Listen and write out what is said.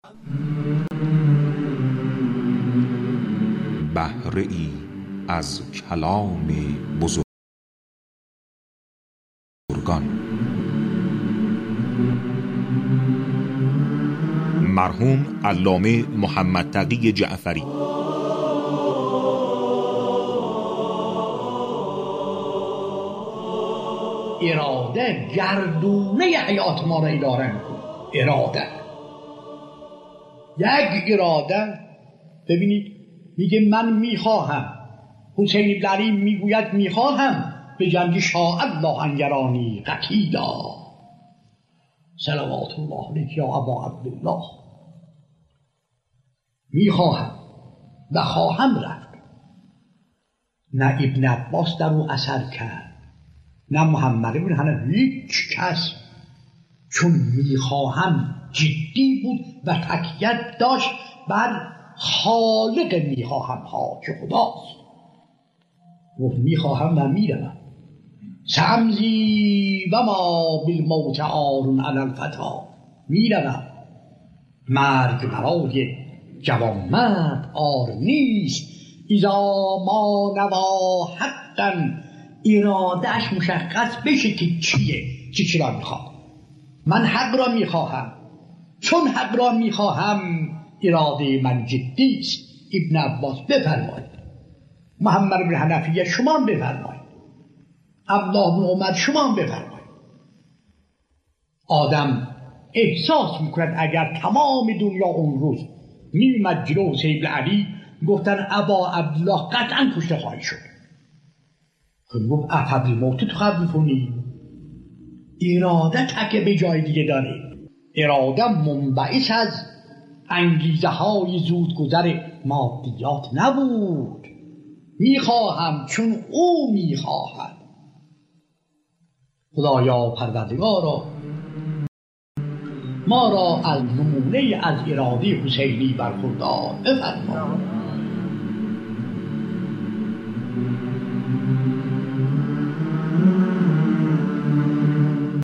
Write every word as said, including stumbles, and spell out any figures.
بهره ای از کلام بزرگان. مرحوم علامه محمد تقی جعفری. اراده گردونه حیات ما را اداره میکنه. اراده یک اراده، ببینید میگه من میخواهم، حسین بن علی میگوید میخواهم به جنگ شاء الله ان یرانی قتیلا صلوات الله علیک یا ابا عبدالله. میخواهم و خواهم رفت. نه ابن عباس در او اثر کرد، نه محمد بن حنفی، هیچ کس، چون میخواهم جدی بود و تکیت داشت بر خالق میخواهم ها که خداست. گفت میخواهم و میروم. سمزی و ما بالموت عارون علی الفتا، میروم. مرگ برای جوانمرد عار نیست. اذا ما نوا حقا، ارادهش مشخص بشه که چیه، چی چی را میخواد. من حق را میخواهم، چون حق را میخواهم اراده من جدی است. ابن عباس بفرمایید، محمد بن حنفیه شما بفرمایید، عبدالله بن عمر شما بفرمایید. آدم احساس میکند اگر تمام دنیا اون روز میومد جلو حسین بن علی گفتن ابا عبدالله قطعا کشته خواهی شد، خب گفت افبل موت تو خواهد میکنی. اراده تکه به جای دیگه داره. اراده منبعث از انگیزه های زودگذر مادیات نبود. میخواهم چون او میخواهد. خدایا پروردگارا ما را از نمونه از اراده حسینی برخوردار بفرما.